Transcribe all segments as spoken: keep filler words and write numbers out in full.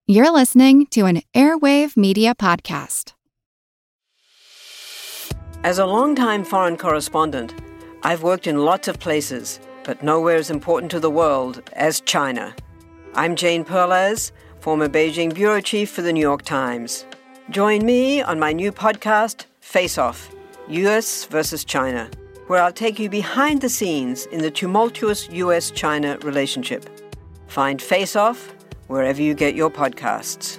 You're listening to an Airwave Media Podcast. As a longtime foreign correspondent, I've worked in lots of places, but nowhere as important to the world as China. I'm Jane Perlez, former Beijing bureau chief for the New York Times. Join me on my new podcast, Face Off, U S versus China, where I'll take you behind the scenes in the tumultuous U S China relationship. Find Face Off wherever you get your podcasts.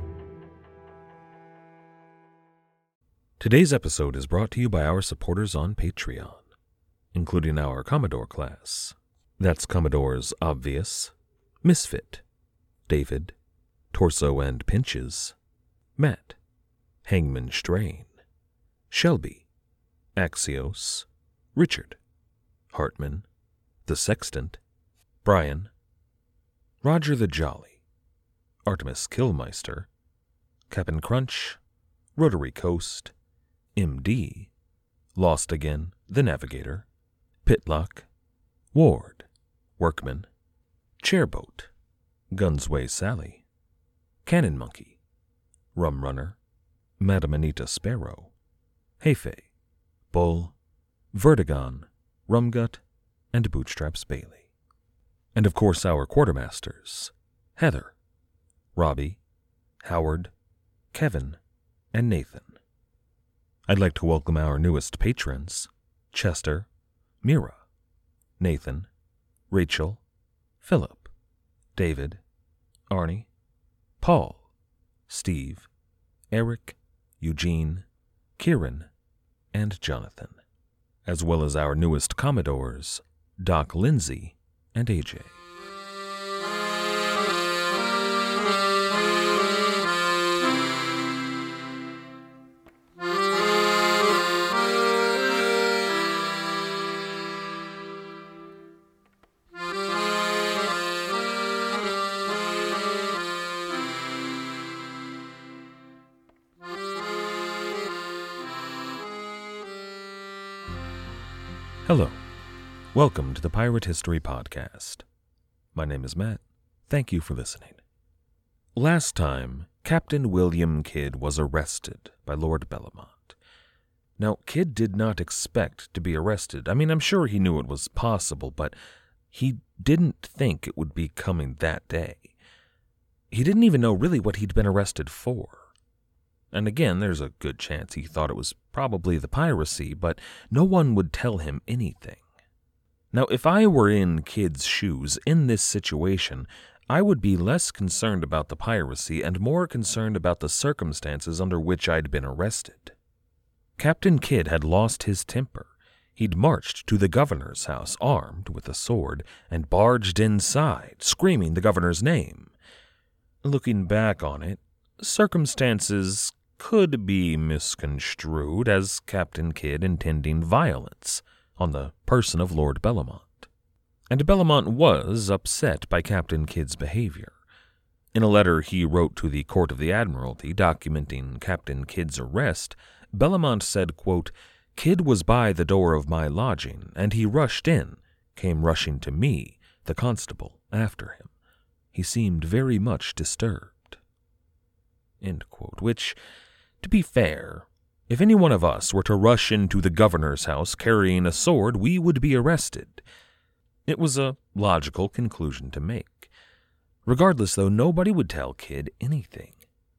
Today's episode is brought to you by our supporters on Patreon, including our Commodore class. That's Commodores Obvious, Misfit, David, Torso and Pinches, Matt, Hangman Strain, Shelby, Axios, Richard, Hartman, The Sextant, Brian, Roger the Jolly, Artemis Killmeister, Cap'n Crunch, Rotary Coast, M D, Lost Again, The Navigator, Pitlock, Ward, Workman, Chairboat, Gunsway Sally, Cannon Monkey, Rum Runner, Madam Anita Sparrow, Heifei, Bull, Vertigon, Rumgut, and Bootstraps Bailey. And of course our quartermasters, Heather, Robbie, Howard, Kevin, and Nathan. I'd like to welcome our newest patrons, Chester, Mira, Nathan, Rachel, Philip, David, Arnie, Paul, Steve, Eric, Eugene, Kieran, and Jonathan, as well as our newest Commodores, Doc Lindsay and A J. Hello. Welcome to the Pirate History Podcast. My name is Matt. Thank you for listening. Last time, Captain William Kidd was arrested by Lord Bellomont. Now, Kidd did not expect to be arrested. I mean, I'm sure he knew it was possible, but he didn't think it would be coming that day. He didn't even know really what he'd been arrested for. And again, there's a good chance he thought it was probably the piracy, but no one would tell him anything. Now, if I were in Kidd's shoes in this situation, I would be less concerned about the piracy and more concerned about the circumstances under which I'd been arrested. Captain Kidd had lost his temper. He'd marched to the governor's house armed with a sword and barged inside, screaming the governor's name. Looking back on it, circumstances could be misconstrued as Captain Kidd intending violence on the person of Lord Bellomont. And Bellomont was upset by Captain Kidd's behavior. In a letter he wrote to the Court of the Admiralty documenting Captain Kidd's arrest, Bellomont said, quote, "Kidd was by the door of my lodging, and he rushed in, came rushing to me, the constable, after him. He seemed very much disturbed." End quote, which, to be fair, if any one of us were to rush into the governor's house carrying a sword, we would be arrested. It was a logical conclusion to make. Regardless, though, nobody would tell Kidd anything.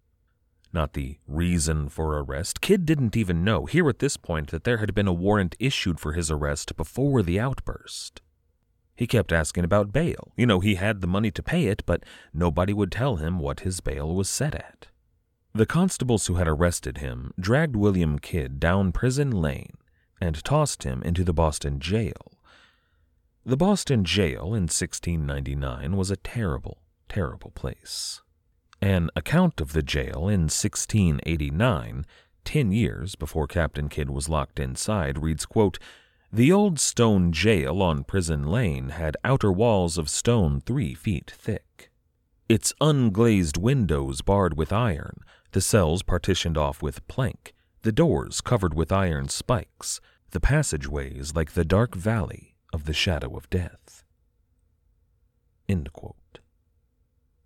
Not the reason for arrest. Kidd didn't even know, here at this point, that there had been a warrant issued for his arrest before the outburst. He kept asking about bail. You know, he had the money to pay it, but nobody would tell him what his bail was set at. The constables who had arrested him dragged William Kidd down Prison Lane and tossed him into the Boston jail. The Boston jail in sixteen ninety-nine was a terrible, terrible place. An account of the jail in sixteen eighty-nine, ten years before Captain Kidd was locked inside, reads, quote, "The old stone jail on Prison Lane had outer walls of stone three feet thick. Its unglazed windows barred with iron, the cells partitioned off with plank, the doors covered with iron spikes, the passageways like the dark valley of the shadow of death." End quote.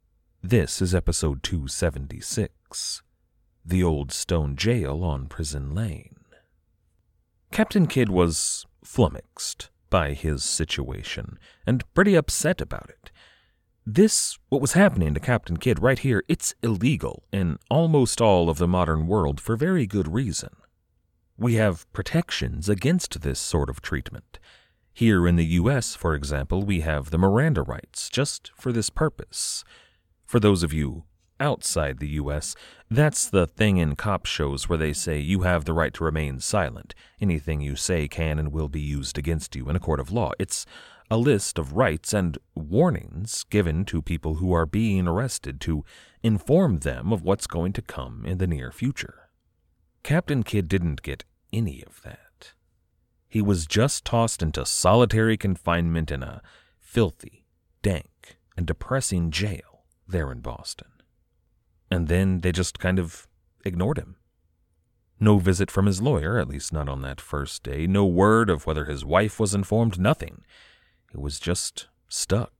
This is episode two seventy-six, The Old Stone Jail on Prison Lane. Captain Kidd was flummoxed by his situation and pretty upset about it. This, what was happening to Captain Kidd right here, it's illegal in almost all of the modern world for very good reason. We have protections against this sort of treatment. Here in the U S, for example, we have the Miranda rights just for this purpose. For those of you outside the U S, that's the thing in cop shows where they say you have the right to remain silent. Anything you say can and will be used against you in a court of law. It's a list of rights and warnings given to people who are being arrested to inform them of what's going to come in the near future. Captain Kidd didn't get any of that. He was just tossed into solitary confinement in a filthy, dank, and depressing jail there in Boston. And then they just kind of ignored him. No visit from his lawyer, at least not on that first day. No word of whether his wife was informed, nothing. It was just stuck.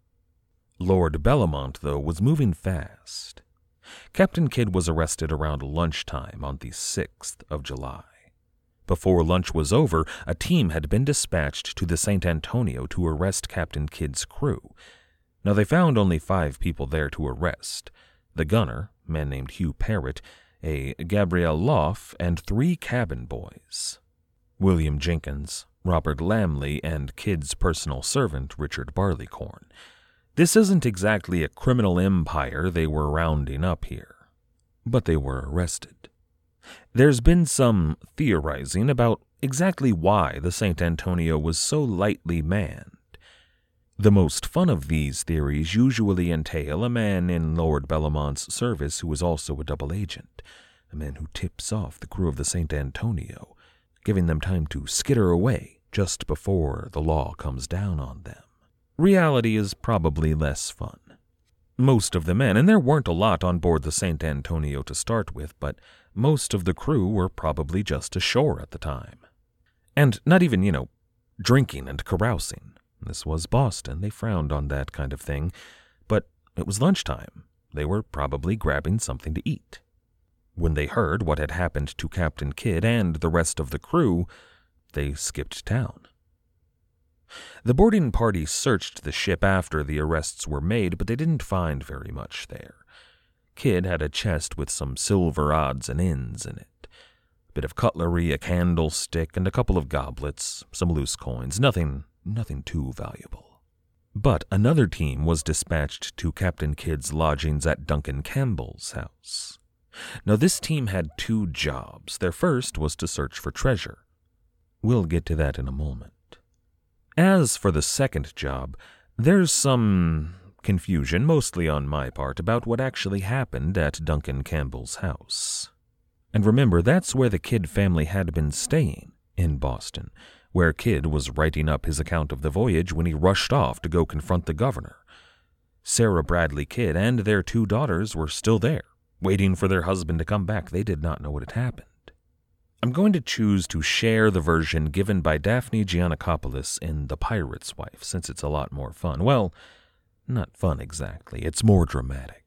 Lord Bellamont, though, was moving fast. Captain Kidd was arrested around lunchtime on the sixth of July. Before lunch was over, a team had been dispatched to the Saint Antonio to arrest Captain Kidd's crew. Now, they found only five people there to arrest. The gunner, a man named Hugh Parrott, a Gabrielle Loff, and three cabin boys. William Jenkins, Robert Lamley, and Kidd's personal servant, Richard Barleycorn. This isn't exactly a criminal empire they were rounding up here, but they were arrested. There's been some theorizing about exactly why the Saint Antonio was so lightly manned. The most fun of these theories usually entail a man in Lord Bellamont's service who is also a double agent, a man who tips off the crew of the Saint Antonio, giving them time to skitter away just before the law comes down on them. Reality is probably less fun. Most of the men, and there weren't a lot on board the Saint Antonio to start with, but most of the crew were probably just ashore at the time. And not even, you know, drinking and carousing. This was Boston. They frowned on that kind of thing. But it was lunchtime. They were probably grabbing something to eat. When they heard what had happened to Captain Kidd and the rest of the crew, they skipped town. The boarding party searched the ship after the arrests were made, but they didn't find very much there. Kidd had a chest with some silver odds and ends in it. A bit of cutlery, a candlestick, and a couple of goblets, some loose coins, nothing... Nothing too valuable. But another team was dispatched to Captain Kidd's lodgings at Duncan Campbell's house. Now, this team had two jobs. Their first was to search for treasure. We'll get to that in a moment. As for the second job, there's some confusion, mostly on my part, about what actually happened at Duncan Campbell's house. And remember, that's where the Kidd family had been staying, in Boston, where Kidd was writing up his account of the voyage when he rushed off to go confront the governor. Sarah Bradley Kidd and their two daughters were still there, waiting for their husband to come back. They did not know what had happened. I'm going to choose to share the version given by Daphne Giannakopoulos in The Pirate's Wife, since it's a lot more fun. Well, not fun exactly. It's more dramatic.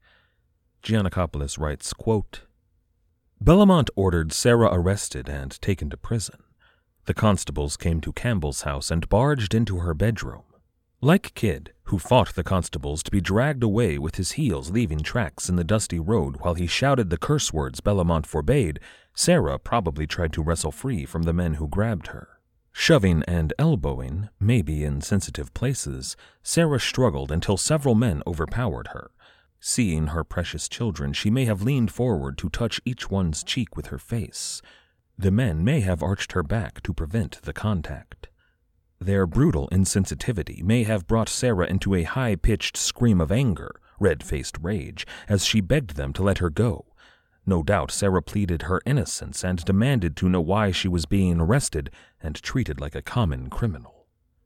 Giannakopoulos writes, quote, Bellamont ordered Sarah arrested and taken to prison. The constables came to Campbell's house and barged into her bedroom. Like Kidd, who fought the constables to be dragged away with his heels leaving tracks in the dusty road while he shouted the curse words Bellamont forbade, Sarah probably tried to wrestle free from the men who grabbed her. Shoving and elbowing, maybe in sensitive places, Sarah struggled until several men overpowered her. Seeing her precious children, she may have leaned forward to touch each one's cheek with her face. The men may have arched her back to prevent the contact. Their brutal insensitivity may have brought Sarah into a high-pitched scream of anger, red-faced rage, as she begged them to let her go. No doubt Sarah pleaded her innocence and demanded to know why she was being arrested and treated like a common criminal.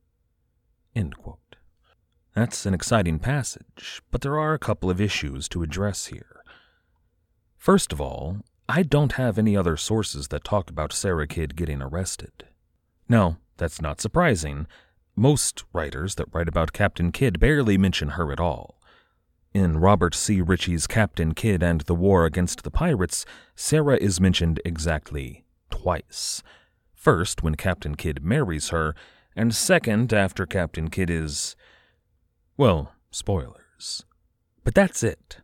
End quote. That's an exciting passage, but there are a couple of issues to address here. First of all, I don't have any other sources that talk about Sarah Kidd getting arrested. Now, that's not surprising. Most writers that write about Captain Kidd barely mention her at all. In Robert C. Ritchie's Captain Kidd and the War Against the Pirates, Sarah is mentioned exactly twice. First, when Captain Kidd marries her, and second, after Captain Kidd is, well, spoilers. But that's it.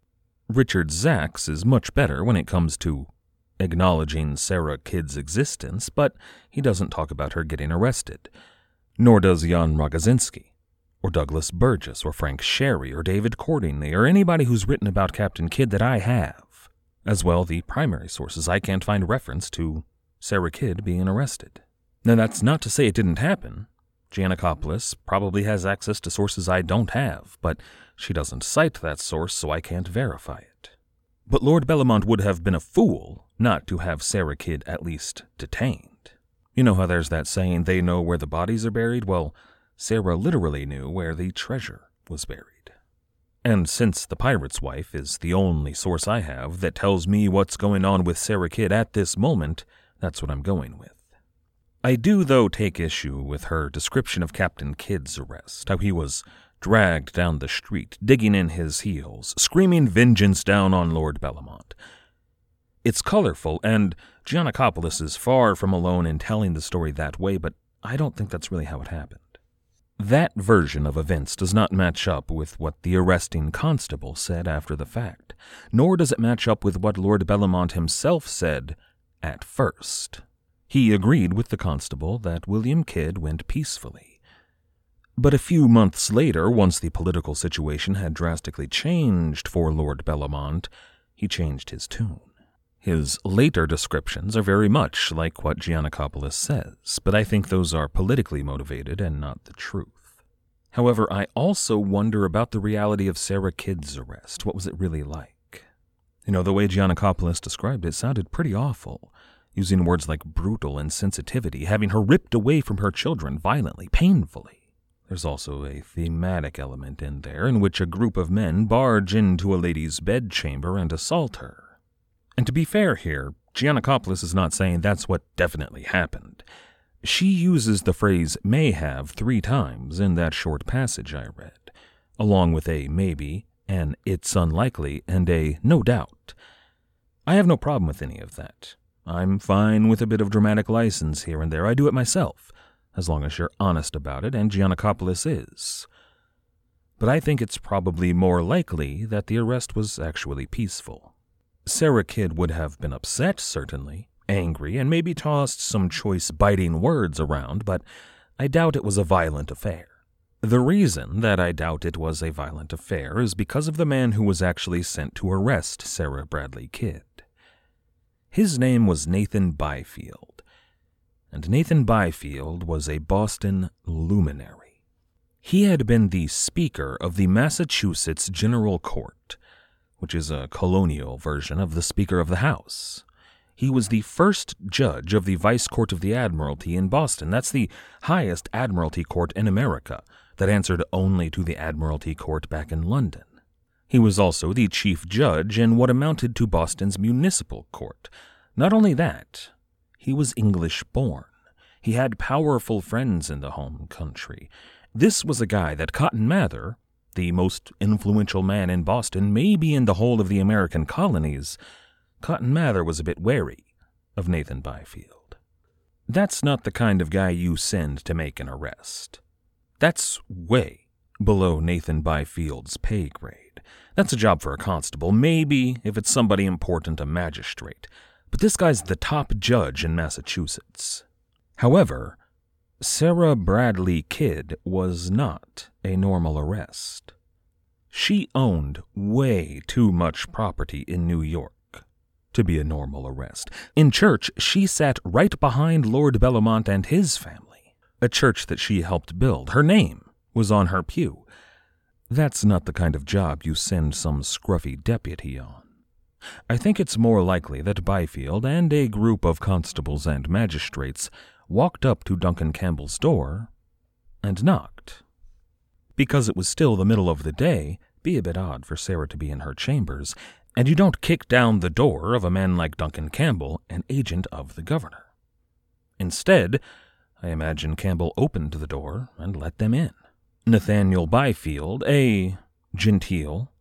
Richard Zacks is much better when it comes to acknowledging Sarah Kidd's existence, but he doesn't talk about her getting arrested. Nor does Jan Rogozinski, or Douglas Burgess, or Frank Sherry, or David Cordingley, or anybody who's written about Captain Kidd that I have. As well, the primary sources, I can't find reference to Sarah Kidd being arrested. Now, that's not to say it didn't happen. Giannakopoulos probably has access to sources I don't have, but she doesn't cite that source, so I can't verify it. But Lord Bellomont would have been a fool not to have Sarah Kidd at least detained. You know how there's that saying, they know where the bodies are buried? Well, Sarah literally knew where the treasure was buried. And since the pirate's wife is the only source I have that tells me what's going on with Sarah Kidd at this moment, that's what I'm going with. I do, though, take issue with her description of Captain Kidd's arrest, how he was dragged down the street, digging in his heels, screaming vengeance down on Lord Bellomont. It's colorful, and Giannakopoulos is far from alone in telling the story that way, but I don't think that's really how it happened. That version of events does not match up with what the arresting constable said after the fact, nor does it match up with what Lord Bellomont himself said at first. He agreed with the constable that William Kidd went peacefully. But a few months later, once the political situation had drastically changed for Lord Bellomont, he changed his tune. His later descriptions are very much like what Giannakopoulos says, but I think those are politically motivated and not the truth. However, I also wonder about the reality of Sarah Kidd's arrest. What was it really like? You know, the way Giannakopoulos described it sounded pretty awful, using words like brutal and sensitivity, having her ripped away from her children violently, painfully. There's also a thematic element in there in which a group of men barge into a lady's bedchamber and assault her. And to be fair here, Giannakopoulos is not saying that's what definitely happened. She uses the phrase may have three times in that short passage I read, along with a maybe, an it's unlikely, and a no doubt. I have no problem with any of that. I'm fine with a bit of dramatic license here and there. I do it myself, as long as you're honest about it, and Giannakopoulos is. But I think it's probably more likely that the arrest was actually peaceful. Sarah Kidd would have been upset, certainly, angry, and maybe tossed some choice biting words around, but I doubt it was a violent affair. The reason that I doubt it was a violent affair is because of the man who was actually sent to arrest Sarah Bradley Kidd. His name was Nathan Byfield, and Nathan Byfield was a Boston luminary. He had been the Speaker of the Massachusetts General Court, which is a colonial version of the Speaker of the House. He was the first judge of the Vice Court of the Admiralty in Boston. That's the highest admiralty court in America that answered only to the Admiralty Court back in London. He was also the chief judge in what amounted to Boston's municipal court. Not only that, he was English-born. He had powerful friends in the home country. This was a guy that Cotton Mather, the most influential man in Boston, maybe in the whole of the American colonies, Cotton Mather was a bit wary of Nathan Byfield. That's not the kind of guy you send to make an arrest. That's way below Nathan Byfield's pay grade. That's a job for a constable, maybe, if it's somebody important, a magistrate. But this guy's the top judge in Massachusetts. However, Sarah Bradley Kidd was not a normal arrest. She owned way too much property in New York to be a normal arrest. In church, she sat right behind Lord Bellomont and his family, a church that she helped build. Her name was on her pew. That's not the kind of job you send some scruffy deputy on. I think it's more likely that Byfield and a group of constables and magistrates walked up to Duncan Campbell's door and knocked. Because it was still the middle of the day, be a bit odd for Sarah to be in her chambers, and you don't kick down the door of a man like Duncan Campbell, an agent of the governor. Instead, I imagine Campbell opened the door and let them in. Nathaniel Byfield, a genteel,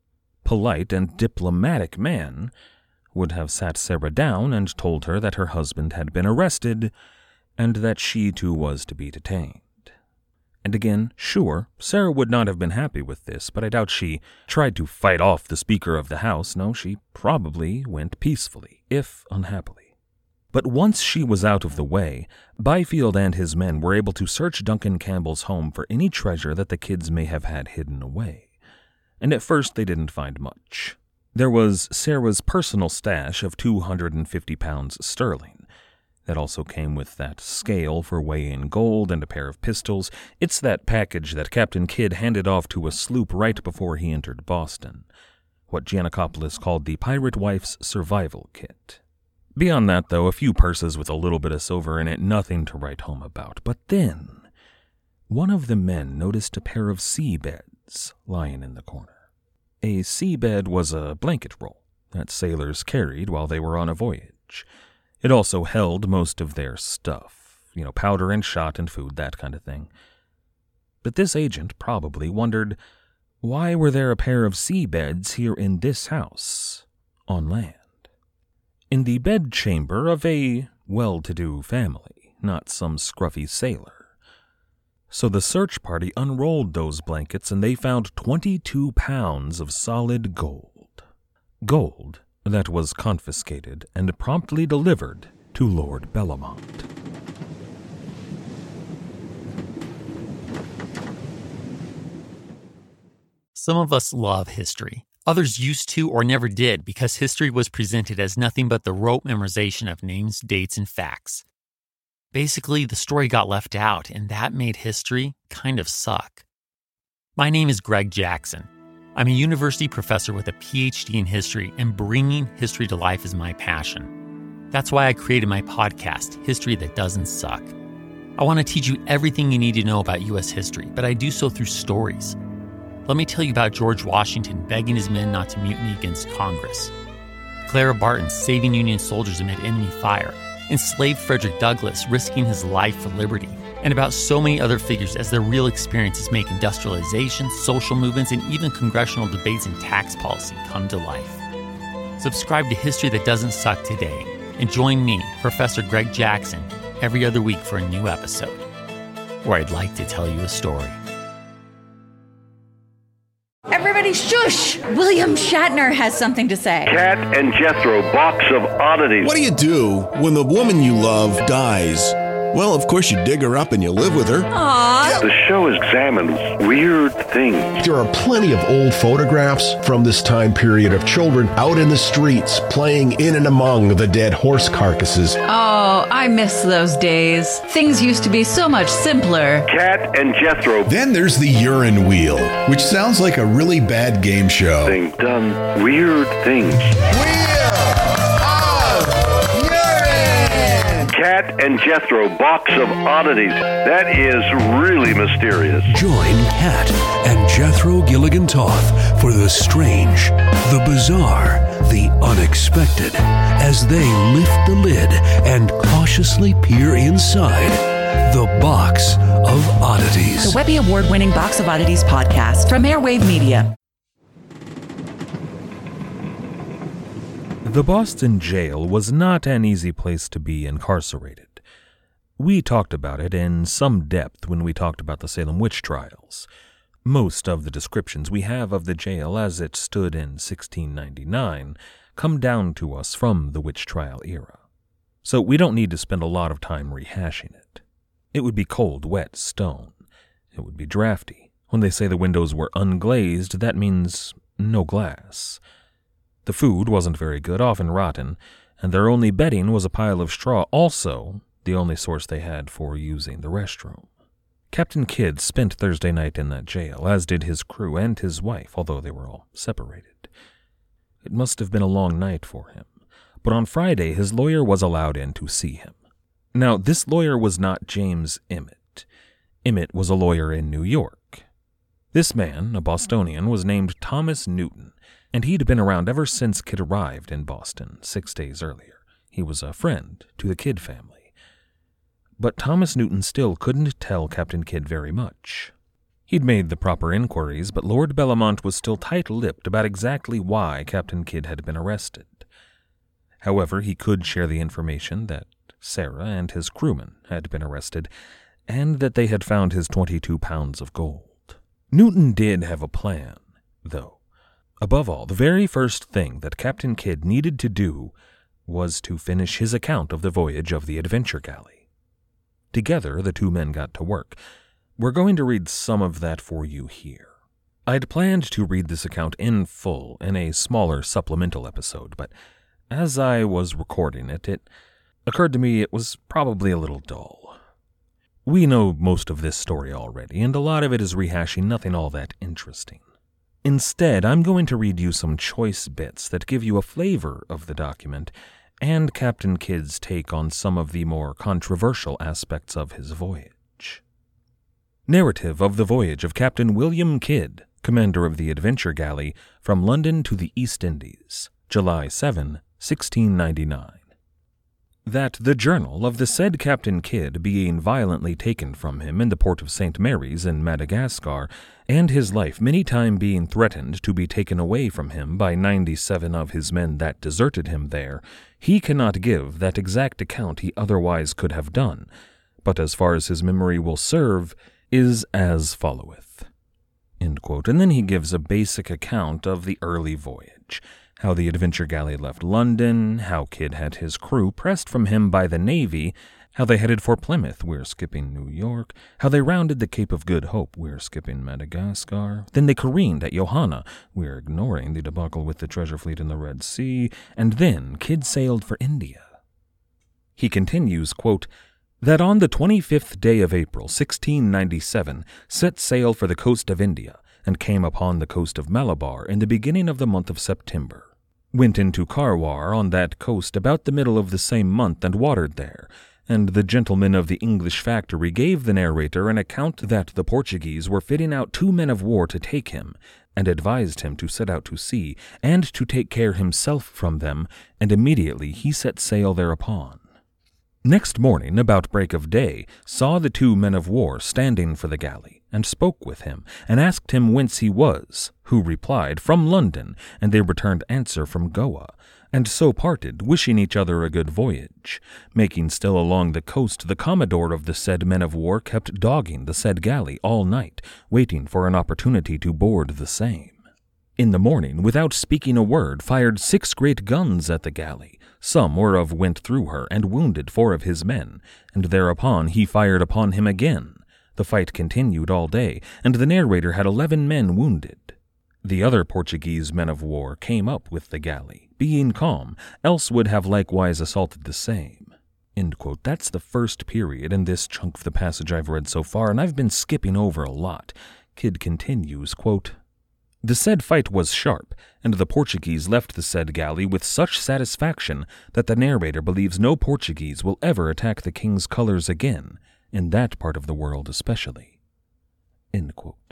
polite and diplomatic man would have sat Sarah down and told her that her husband had been arrested and that she too was to be detained. And again, sure, Sarah would not have been happy with this, but I doubt she tried to fight off the Speaker of the House. No, she probably went peacefully, if unhappily. But once she was out of the way, Byfield and his men were able to search Duncan Campbell's home for any treasure that the kids may have had hidden away. And at first they didn't find much. There was Sarah's personal stash of two hundred fifty pounds sterling. That also came with that scale for weighing gold and a pair of pistols. It's that package that Captain Kidd handed off to a sloop right before he entered Boston. What Giannakopoulos called the Pirate Wife's Survival Kit. Beyond that, though, a few purses with a little bit of silver in it, nothing to write home about. But then, one of the men noticed a pair of sea beds lying in the corner. A sea bed was a blanket roll that sailors carried while they were on a voyage. It also held most of their stuff, you know, powder and shot and food, that kind of thing. But this agent probably wondered, why were there a pair of sea beds here in this house, on land? In the bedchamber of a well-to-do family, not some scruffy sailor. So the search party unrolled those blankets and they found twenty-two pounds of solid gold. Gold that was confiscated and promptly delivered to Lord Bellomont. Some of us love history. Others used to or never did because history was presented as nothing but the rote memorization of names, dates, and facts. Basically, the story got left out, and that made history kind of suck. My name is Greg Jackson. I'm a university professor with a P H D in history, and bringing history to life is my passion. That's why I created my podcast, History That Doesn't Suck. I want to teach you everything you need to know about U S history, but I do so through stories. Let me tell you about George Washington begging his men not to mutiny against Congress, Clara Barton saving Union soldiers amid enemy fire, enslaved Frederick Douglass risking his life for liberty, and about so many other figures as their real experiences make industrialization, social movements, and even congressional debates and tax policy come to life. Subscribe to History That Doesn't Suck today, and join me, Professor Greg Jackson, every other week for a new episode, where I'd like to tell you a story. Everybody shush! William Shatner has something to say. Cat and Jethro, box of oddities. What do you do when the woman you love dies? Well, of course you dig her up and you live with her. Aww. The show examines weird things. There are plenty of old photographs from this time period of children out in the streets playing in and among the dead horse carcasses. Oh, I miss those days. Things used to be so much simpler. Cat and Jethro. Then there's the urine wheel, which sounds like a really bad game show. Thing done weird things. Wheel of urine! Cat and Jethro, box of oddities. That is really mysterious. Join Cat and Jethro Gilligan Toth for the strange, the bizarre, the unexpected, as they lift the lid and cautiously peer inside the Box of Oddities. The Webby Award-winning Box of Oddities podcast from Airwave Media. The Boston jail was not an easy place to be incarcerated. We talked about it in some depth when we talked about the Salem witch trials. Most of the descriptions we have of the jail as it stood in sixteen ninety-nine come down to us from the witch trial era. So we don't need to spend a lot of time rehashing it. It would be cold, wet stone. It would be drafty. When they say the windows were unglazed, that means no glass. The food wasn't very good, often rotten, and their only bedding was a pile of straw, also the only source they had for using the restroom. Captain Kidd spent Thursday night in that jail, as did his crew and his wife, although they were all separated. It must have been a long night for him, but on Friday his lawyer was allowed in to see him. Now, this lawyer was not James Emmett. Emmett was a lawyer in New York. This man, a Bostonian, was named Thomas Newton, and he'd been around ever since Kidd arrived in Boston six days earlier. He was a friend to the Kidd family. But Thomas Newton still couldn't tell Captain Kidd very much. He'd made the proper inquiries, but Lord Bellamont was still tight-lipped about exactly why Captain Kidd had been arrested. However, he could share the information that Sarah and his crewmen had been arrested, and that they had found his twenty-two pounds of gold. Newton did have a plan, though. Above all, the very first thing that Captain Kidd needed to do was to finish his account of the voyage of the Adventure Galley. Together, the two men got to work. We're going to read some of that for you here. I'd planned to read this account in full in a smaller supplemental episode, but as I was recording it, it occurred to me it was probably a little dull. We know most of this story already, and a lot of it is rehashing nothing all that interesting. Instead, I'm going to read you some choice bits that give you a flavor of the document and Captain Kidd's take on some of the more controversial aspects of his voyage. Narrative of the Voyage of Captain William Kidd, Commander of the Adventure Galley, from London to the East Indies, July seventh, sixteen ninety-nine. That the journal of the said Captain Kidd being violently taken from him in the port of Saint Mary's in Madagascar, and his life many time being threatened to be taken away from him by ninety-seven of his men that deserted him there, he cannot give that exact account he otherwise could have done, but as far as his memory will serve, is as followeth. End quote. And then he gives a basic account of the early voyage, how the Adventure Galley left London, how Kidd had his crew pressed from him by the Navy, how they headed for Plymouth, we're skipping New York, how they rounded the Cape of Good Hope, we're skipping Madagascar, then they careened at Johanna, we're ignoring the debacle with the treasure fleet in the Red Sea, and then Kidd sailed for India. He continues, quote, that on the twenty-fifth day of April, sixteen ninety-seven, set sail for the coast of India, and came upon the coast of Malabar in the beginning of the month of September. Went into Karwar on that coast about the middle of the same month and watered there, and the gentleman of the English factory gave the narrator an account that the Portuguese were fitting out two men of war to take him, and advised him to set out to sea, and to take care himself from them, and immediately he set sail thereupon. Next morning, about break of day, saw the two men of war standing for the galley, and spoke with him, and asked him whence he was, who replied, from London, and they returned answer from Goa, and so parted, wishing each other a good voyage. Making still along the coast, the commodore of the said men of war kept dogging the said galley all night, waiting for an opportunity to board the same. In the morning, without speaking a word, fired six great guns at the galley, some whereof went through her, and wounded four of his men, and thereupon he fired upon him again. The fight continued all day, and the narrator had eleven men wounded. The other Portuguese men of war came up with the galley, being calm, else would have likewise assaulted the same. End quote. That's the first period in this chunk of the passage I've read so far, and I've been skipping over a lot. Kidd continues, quote, the said fight was sharp, and the Portuguese left the said galley with such satisfaction that the narrator believes no Portuguese will ever attack the king's colors again, in that part of the world especially. End quote.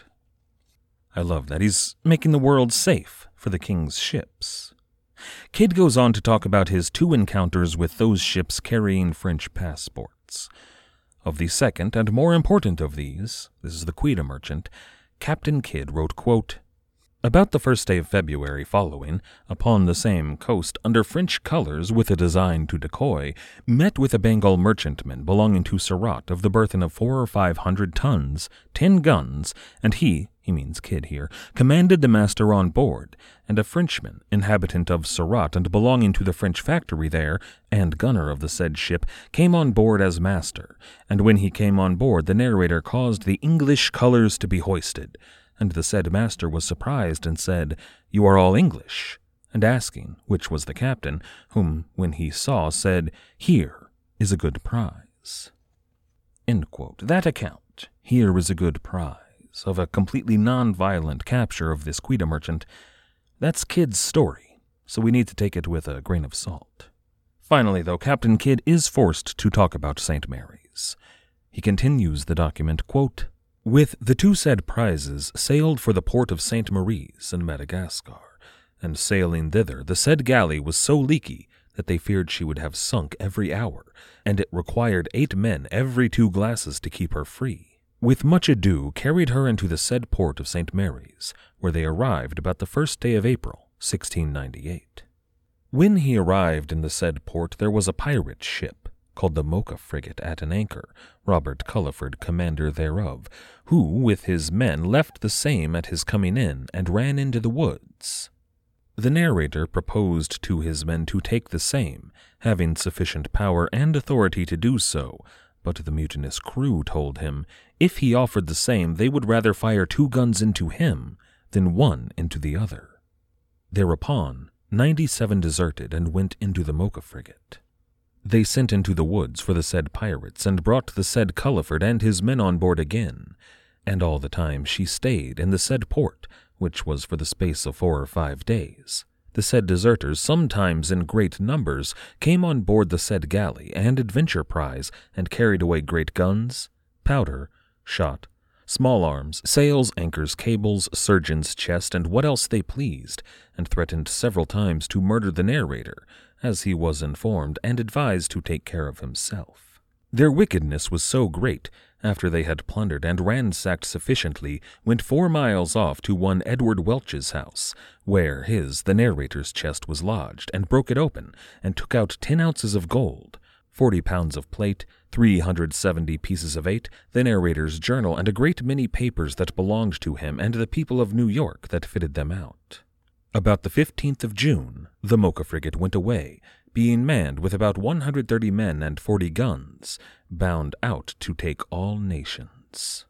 I love that. He's making the world safe for the king's ships. Kidd goes on to talk about his two encounters with those ships carrying French passports. Of the second and more important of these, this is the Queen Merchant, Captain Kidd wrote, quote, about the first day of February following, upon the same coast, under French colors with a design to decoy, met with a Bengal merchantman belonging to Surat of the burthen of four or five hundred tons, ten guns, and he, he means Kidd here, commanded the master on board, and a Frenchman, inhabitant of Surat and belonging to the French factory there, and gunner of the said ship, came on board as master, and when he came on board the narrator caused the English colors to be hoisted, and the said master was surprised and said, you are all English, and asking which was the captain, whom, when he saw, said, here is a good prize. End quote. That account, here is a good prize, of a completely non-violent capture of this Queen Merchant, that's Kidd's story, so we need to take it with a grain of salt. Finally, though, Captain Kidd is forced to talk about Saint Mary's. He continues the document, quote, with the two said prizes sailed for the port of Saint Mary's in Madagascar, and sailing thither the said galley was so leaky that they feared she would have sunk every hour, and it required eight men every two glasses to keep her free. with much ado carried her into the said port of Saint Mary's, where they arrived about the first day of April, sixteen ninety-eight. When he arrived in the said port, there was a pirate ship, called the Mocha frigate, at an anchor, Robert Culliford, commander thereof, who, with his men, left the same at his coming in, and ran into the woods. The narrator proposed to his men to take the same, having sufficient power and authority to do so, but the mutinous crew told him, if he offered the same, they would rather fire two guns into him than one into the other. Thereupon, ninety-seven deserted and went into the Mocha frigate. They sent into the woods for the said pirates, and brought the said Culliford and his men on board again, and all the time she stayed in the said port, which was for the space of four or five days. The said deserters, sometimes in great numbers, came on board the said galley and adventure prize, and carried away great guns, powder, shot, small arms, sails, anchors, cables, surgeon's chest, and what else they pleased, and threatened several times to murder the narrator, as he was informed and advised to take care of himself. Their wickedness was so great, after they had plundered and ransacked sufficiently, went four miles off to one Edward Welch's house, where his, the narrator's, chest was lodged, and broke it open, and took out ten ounces of gold, forty pounds of plate, three hundred seventy pieces of eight, the narrator's journal, and a great many papers that belonged to him and the people of New York that fitted them out. About the fifteenth of June, the Mocha frigate went away, being manned with about one hundred thirty men and forty guns, bound out to take all nations.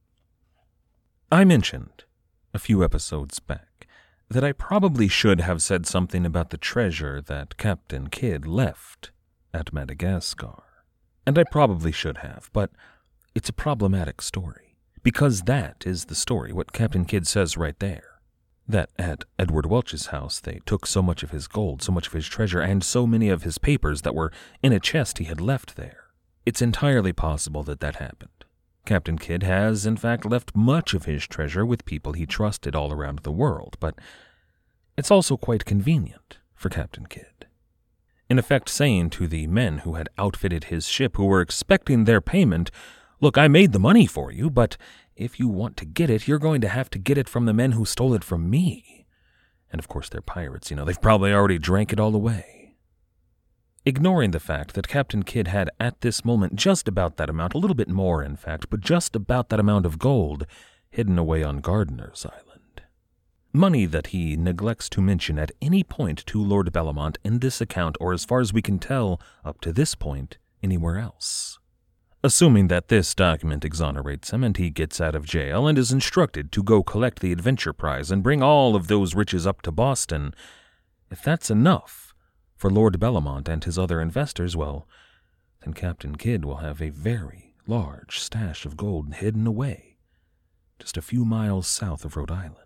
I mentioned, a few episodes back, that I probably should have said something about the treasure that Captain Kidd left at Madagascar. And I probably should have, but it's a problematic story, because that is the story, what Captain Kidd says right there. That at Edward Welch's house they took so much of his gold, so much of his treasure, and so many of his papers that were in a chest he had left there. It's entirely possible that that happened. Captain Kidd has, in fact, left much of his treasure with people he trusted all around the world, but it's also quite convenient for Captain Kidd. In effect saying to the men who had outfitted his ship, who were expecting their payment, "Look, I made the money for you, but if you want to get it, you're going to have to get it from the men who stole it from me." And of course they're pirates, you know, they've probably already drank it all away. Ignoring the fact that Captain Kidd had at this moment just about that amount, a little bit more in fact, but just about that amount of gold hidden away on Gardiner's Island. Money that he neglects to mention at any point to Lord Bellomont in this account, or as far as we can tell up to this point, anywhere else. Assuming that this document exonerates him and he gets out of jail and is instructed to go collect the adventure prize and bring all of those riches up to Boston, if that's enough for Lord Bellomont and his other investors, well, then Captain Kidd will have a very large stash of gold hidden away just a few miles south of Rhode Island.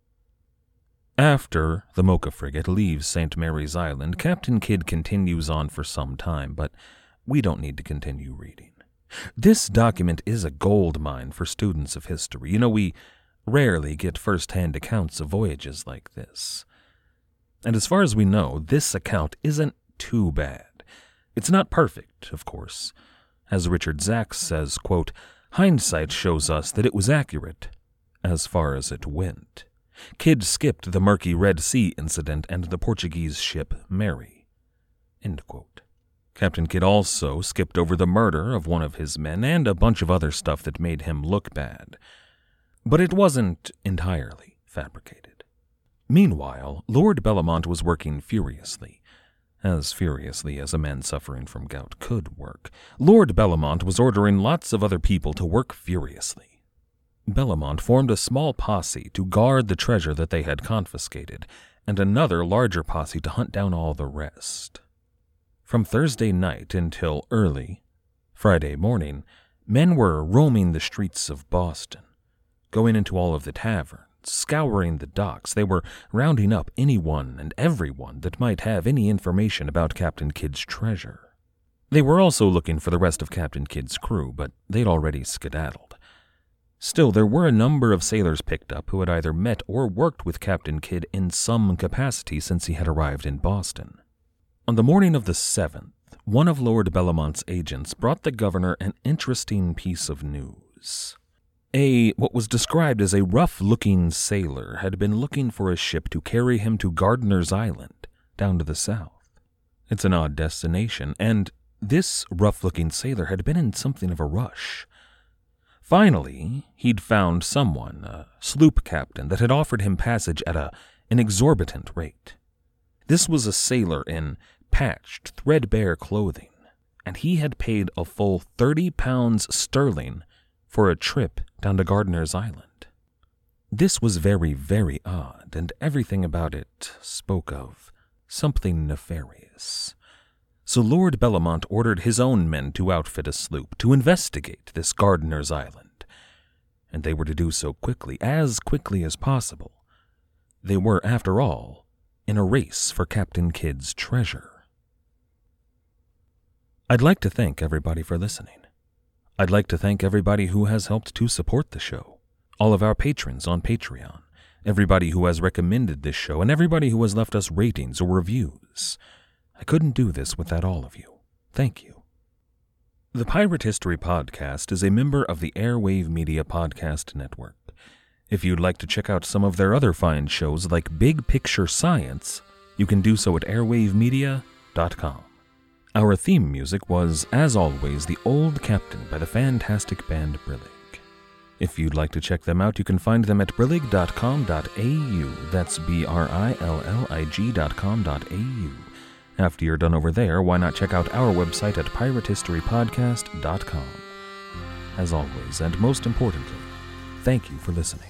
After the Mocha frigate leaves Saint Mary's Island, Captain Kidd continues on for some time, but we don't need to continue reading. This document is a gold mine for students of history. You know, we rarely get first-hand accounts of voyages like this. And as far as we know, this account isn't too bad. It's not perfect, of course. As Richard Zacks says, quote, "Hindsight shows us that it was accurate as far as it went. Kidd skipped the murky Red Sea incident and the Portuguese ship Mary." End quote. Captain Kidd also skipped over the murder of one of his men and a bunch of other stuff that made him look bad. But it wasn't entirely fabricated. Meanwhile, Lord Bellomont was working furiously. As furiously as a man suffering from gout could work. Lord Bellomont was ordering lots of other people to work furiously. Bellomont formed a small posse to guard the treasure that they had confiscated, and another larger posse to hunt down all the rest. From Thursday night until early Friday morning, men were roaming the streets of Boston, going into all of the taverns, scouring the docks. They were rounding up anyone and everyone that might have any information about Captain Kidd's treasure. They were also looking for the rest of Captain Kidd's crew, but they'd already skedaddled. Still, there were a number of sailors picked up who had either met or worked with Captain Kidd in some capacity since he had arrived in Boston. On the morning of the seventh, one of Lord Bellomont's agents brought the governor an interesting piece of news. news. A, what was described as a rough-looking sailor had been looking for a ship to carry him to Gardiner's Island, down to the south. It's an odd destination, and this rough-looking sailor had been in something of a rush. Finally, he'd found someone, a sloop captain, that had offered him passage at a, an exorbitant rate. This was a sailor in patched, threadbare clothing, and he had paid a full thirty pounds sterling for a trip down to Gardiner's Island. This was very, very odd, and everything about it spoke of something nefarious. So Lord Bellamont ordered his own men to outfit a sloop to investigate this Gardiner's Island, and they were to do so quickly, as quickly as possible. They were, after all, in a race for Captain Kidd's treasure. I'd like to thank everybody for listening. I'd like to thank everybody who has helped to support the show, all of our patrons on Patreon, everybody who has recommended this show, and everybody who has left us ratings or reviews. I couldn't do this without all of you. Thank you. The Pirate History Podcast is a member of the Airwave Media Podcast Network. If you'd like to check out some of their other fine shows like Big Picture Science, you can do so at airwave media dot com. Our theme music was, as always, The Old Captain by the fantastic band Brillig. If you'd like to check them out, you can find them at brillig dot com dot a u. That's B R I L L I G dot com dot a u. After you're done over there, why not check out our website at pirate history podcast dot com. As always, and most importantly, thank you for listening.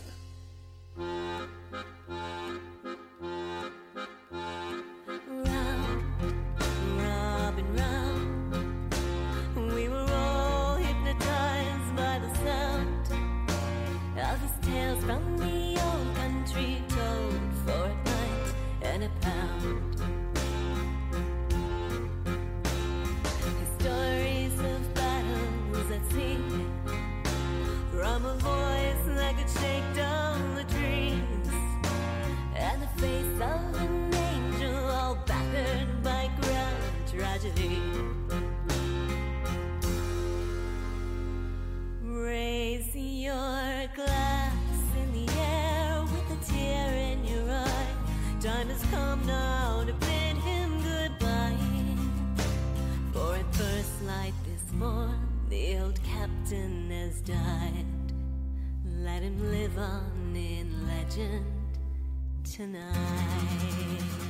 Raise your glass in the air with a tear in your eye. Time has come now to bid him goodbye. For at first light this morn, the old captain has died. Let him live on in legend tonight.